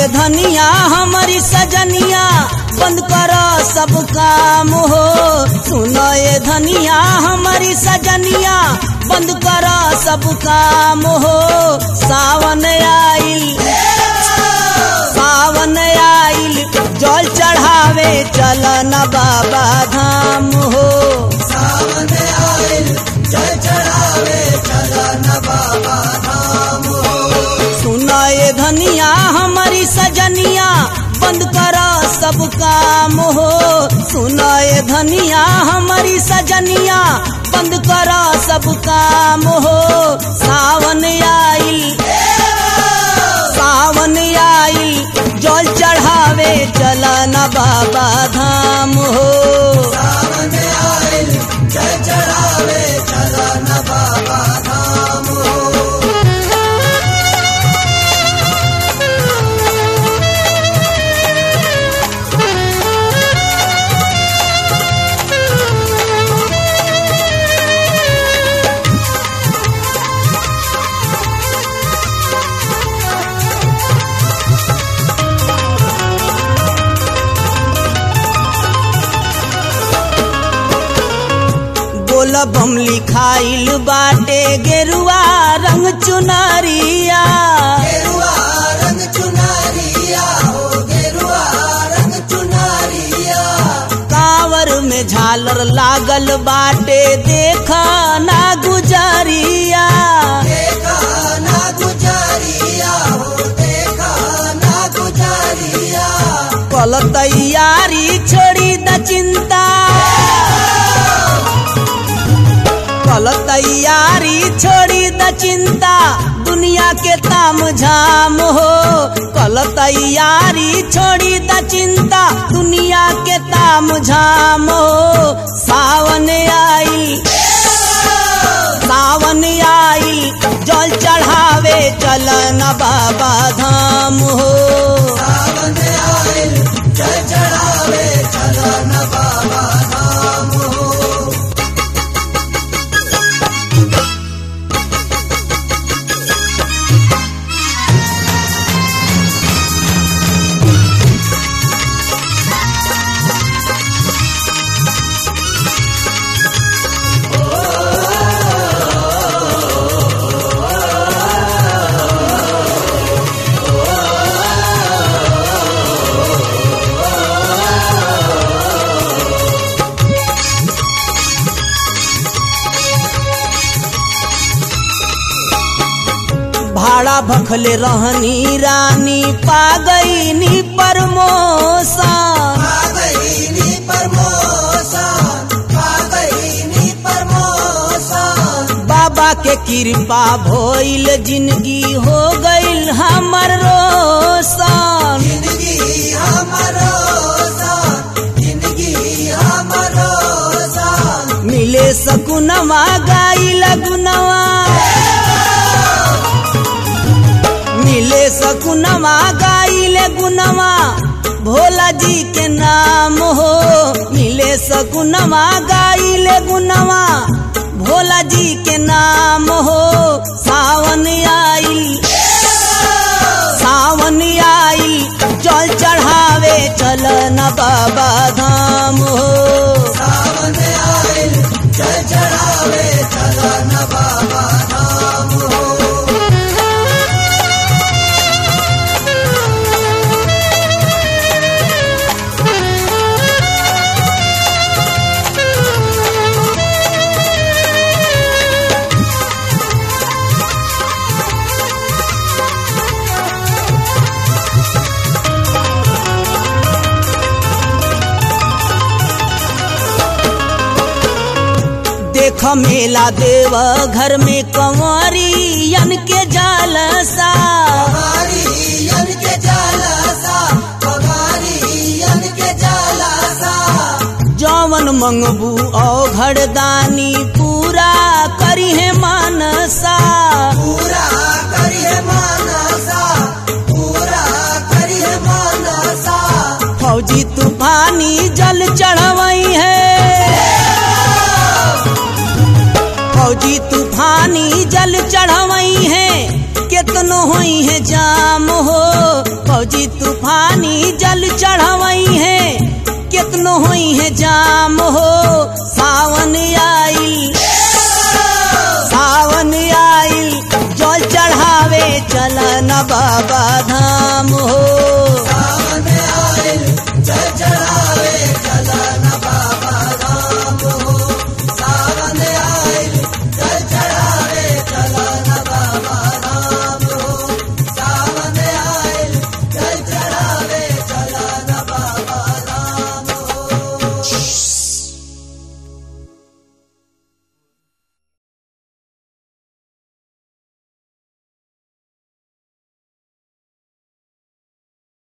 ये धनिया हमारी सजनिया बंद करो सब काम हो। सुनो ये धनिया हमारी सजनिया बंद करो सब काम हो। सावन आइल जल चढ़ावे चलन बाबा धाम हो। सावन आइल जल चढ़ावे चलन बाबा धाम हो। सुनो ये धनिया हमारी सजनिया बंद करो सब काम हो। सुनो ये धनिया हमारी सजनिया बंद करो सब काम हो। सावन आइल जल चढ़ावे चलन बाबा धाम हो। सावन आइल जल चढ़ावे चलन बाबा धाम हो। बम लिखाइल बाटे गेरुआ रंग चुनरिया। गेरुआ रंग चुनरिया हो गेरुआ रंग चुनरिया। कांवर में झालर लागल बाटे देखा ना गुजरिया। देखा ना गुजरिया हो देखा ना गुजरिया। कल तैयारी छोड़ी द चिंता कल तैयारी छोड़ी द चिंता दुनिया के ताम झाम हो। कल तैयारी छोड़ी द चिंता दुनिया के ताम झाम हो। सावन आइल जल चढ़ावे चलन बाबा धाम हो। सावन आइल जल चढ़ावे चलन बाबा धाम हो। भाड़ा भखले रहनी रानी पा गईनी प्रमोशन। बाबा के कृपा भइल जिंदगी हो गईल हमर रोशन। जिंदगी हमर रोशन मिले सकुनवा गाइल गुनवा मिले सकुनवा गाइले गुनवा भोला जी के नाम हो। मिले सकुनवा गाइले गुनवा भोला जी के नाम हो। सावन आइल जल चढ़ावे चलन बाबा धाम हो। सावन आइल जल चढ़ावे चलन बाबा धाम हो। देख मेला देव घर में कंवरियन के जालसा। जवन मंगबू औ घरदानी पूरा करी है मानसा। पूरा करी है मानसा फौजी तूफानी जल चढ़वई है। फौजी तूफान तूफानी जल चढ़वई है कितनो होई है जाम हो। फौजी तूफानी जल चढ़वई है कितनो होई है जाम हो। सावन आइल जल चढ़ावे चल न बाबा धाम हो।